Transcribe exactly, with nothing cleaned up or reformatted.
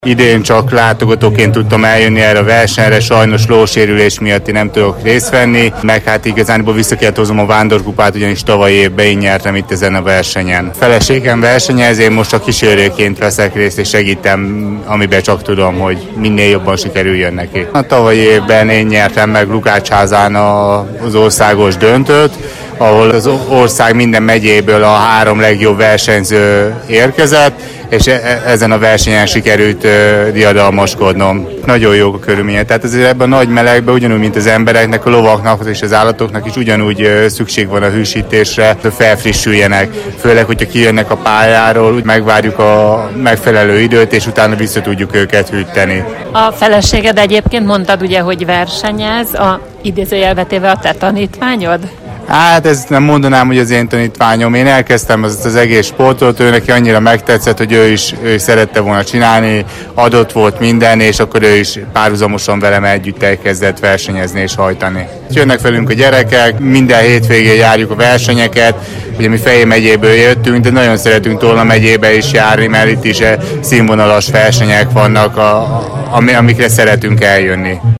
Idén csak látogatóként tudtam eljönni erre a versenyre, sajnos lósérülés miatt én nem tudok részt venni, meg hát igazából vissza kellett hozom a vándorkupát, ugyanis tavaly évben én nyertem itt ezen a versenyen. Feleségem versenyez, én most a kísérőként veszek részt és segítem, amiben csak tudom, hogy minél jobban sikerüljön neki. A tavalyi évben én nyertem meg Lukácsházán az országos döntőt, ahol az ország minden megyéből a három legjobb versenyző érkezett, és ezen a versenyen sikerült diadalmaskodnom. Nagyon jók a körülmények. Tehát azért ebben a nagy melegben, ugyanúgy, mint az embereknek, a lovaknak és az állatoknak is ugyanúgy szükség van a hűsítésre, hogy felfrissüljenek. Főleg, hogyha kijönnek a pályáról, úgy megvárjuk a megfelelő időt, és utána vissza tudjuk őket hűteni. A feleséged egyébként mondtad ugye, hogy versenyez, a idézőjelvetéve a te tanítványod? Hát ezt nem mondanám, hogy az én tanítványom. Én elkezdtem az, az egész sportot, ő neki annyira megtetszett, hogy ő is, ő is szerette volna csinálni, adott volt minden, és akkor ő is párhuzamosan velem együtt elkezdett versenyezni és hajtani. Jönnek velünk a gyerekek, minden hétvégén járjuk a versenyeket, ugye mi Fejér megyéből jöttünk, de nagyon szeretünk Tolna megyébe is járni, mert itt is színvonalas versenyek vannak, a, amikre szeretünk eljönni.